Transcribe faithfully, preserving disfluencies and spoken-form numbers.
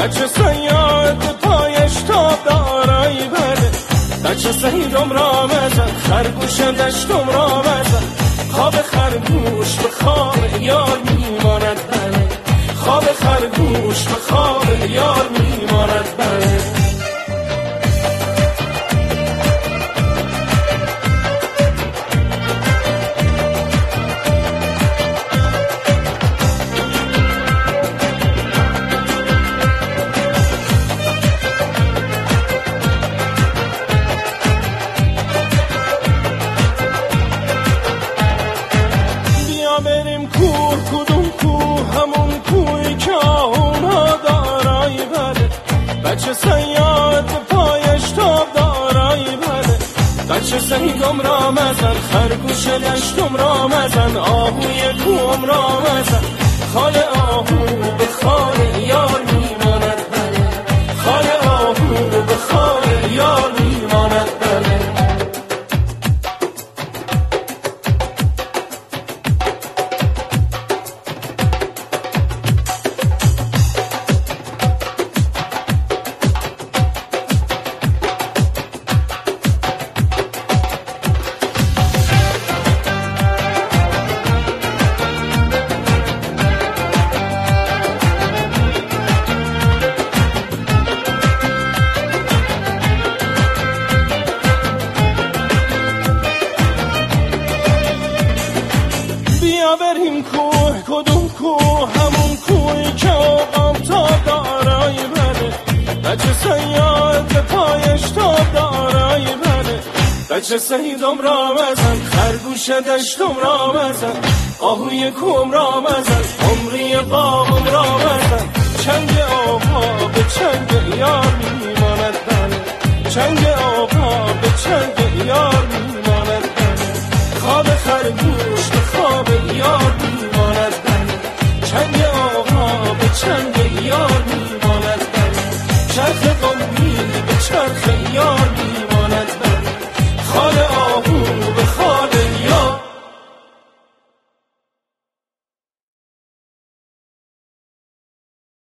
بچه سیاد پایش تاب دارایی بده، بچه سیدم را مزن خرگوش دشتم را مزن، خواب خرگوش به خواب یار میماند بله، خواب خرگوش به خواب یار میماند بله. بریم کوه کدوم کوه همون کوهی که آهونا دارایی بده، بچه سیاد پایش تاب دارایی بده، بچه سیدم را مزن خرگوش دشتم را مزن، آهوی کوهم را مزن، خال آهو به خال یار میماند بله، خال آهو به خال یار میماند بله. بریم کوه کدوم کوه همون کوهی که آقام تاب دارایی بده، بچه سیاد به پایش تاب دارایی بده، بچه سیدم را مزن خرگوش دشتم را مزن، آهوی کوم را مزن عمری باغم را مزن، چنگ آقا به چنگ یار میماند بله، چنگ آقا به چنگ یار میماند بله، خواب خرگوش به خواب یار میماند بله، چنگ آقا به چنگ یار میماند بله، چرخ قومی به چرخ یار میماند بله.